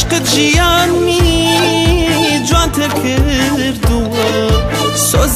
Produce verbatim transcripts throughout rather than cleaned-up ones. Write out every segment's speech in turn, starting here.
عشقت ژیانی جوانتر کردووە سۆز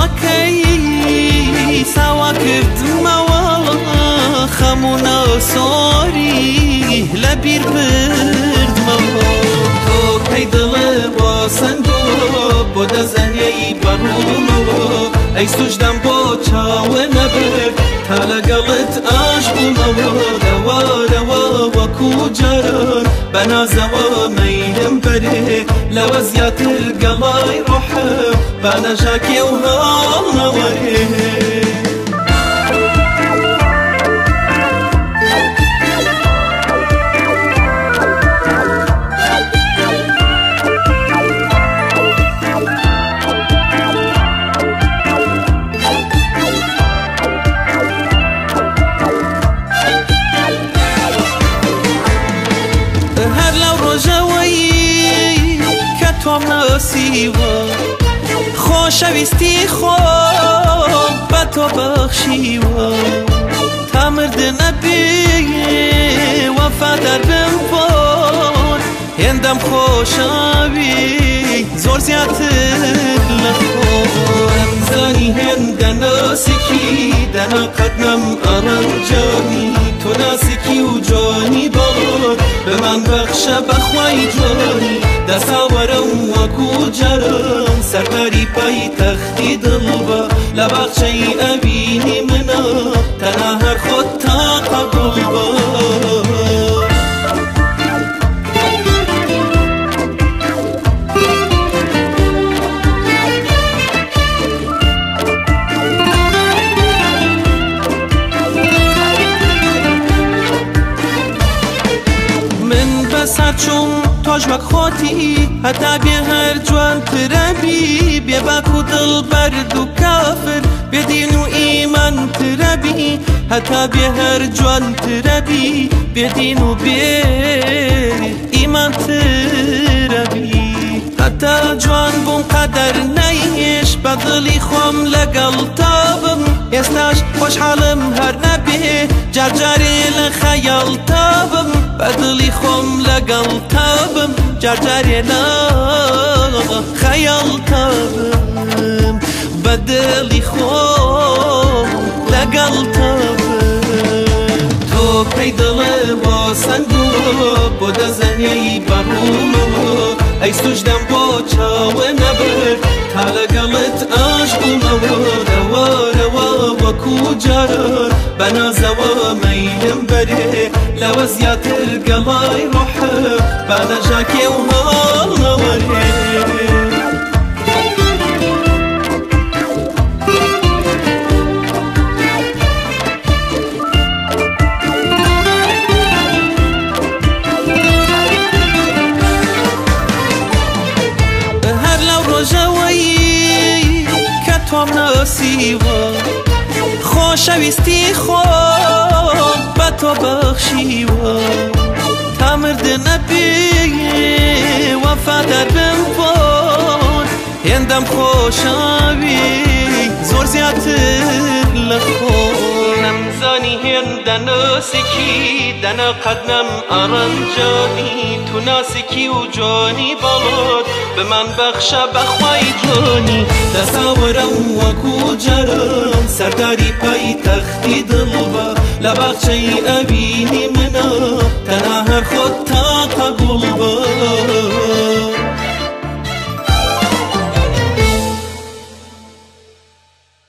دڵەکەی ساوا کردمەوە خەموو ناوسۆری لە بیر بردمەوە تۆ کەی دڵێ بۆ سنگۆ بۆ دەزەنیەی بەڕوومەوە ئەی سوژدەم بۆ چاوە نەبرد تا لەگەڵت ئاش بوومەوە دەوارەوە وەکو جاران بەنازەوە مەیلم بەرێ لەوە زیاتر گەڵای ڕۆحم بەنەژاکێ و هەڵنەوەرێ تۆم ناسیوە خۆشەویستی خۆم بە تۆ بەخشیوە تا مردنە بێ وەفادار بم بۆن هێندەم خۆشەوی زۆر زیاتر لە خۆم زانی هێندە ناسکی دەنا قەدنەم ئەڕەنجانی تۆ ناسکی و جوانی بۆن بمان بەخشە بەخوای جوانی دەساوەرەم وەکو جاران سەرباری پایتەختی دڵبە لە باخچەی ئەبینی منە تەنها هەر خۆت تاقە گوڵبە من بەسەر چوم تۆش وەک خۆتی هەتا بێ هەر جوانترەبی بێباک و دڵبەرد و کافر بێدین و ئیمانترەبی هەتا بێ هەر جوانترەبی بێدین و بێ ئیمانترەبی هەتا جوان بووم قەدەر نەیهێش بە دڵی خۆم لەگەڵ تابم ئێستاش خۆشحاڵم هەر نەبێ جارجارێ لە خەیاڵ تابم بە دڵی خۆم لەگەڵ تابم جارجارێ لە خەیاڵ تابم بە دڵی خۆم لەگەڵ تابم تۆ کەی دڵێ بۆ سنگۆ بۆ دەزەنیەی بەڕوومەوە ئەی سوژدەم بۆ چاوە نەبرد تا لەگەڵت ئاش بوومەوە دەوارەوە وەکو جاران بەنازەوە مەیلم بەرێ لەوە زیاتر گەڵای ڕۆحم بەنەژاکێ و هەڵنەوەرێ تۆم ناسیوە خۆشەویستی خۆم بە تۆ بەخشیوە تا مردنە بێ وەفادار بم بۆن هێندەم خۆشەوی زۆر زیاتر لە خۆم نەمزانی هێندە ناسکی دەنا قەدنەم ئەڕەنجانی تو ناسکی و جوانی بەڵۆت بمان بەخشە بەخوای جوانی دەساوەرەم وەکو جاران سەرداری پایتەختی دڵبە لە باخچەی ئەبینی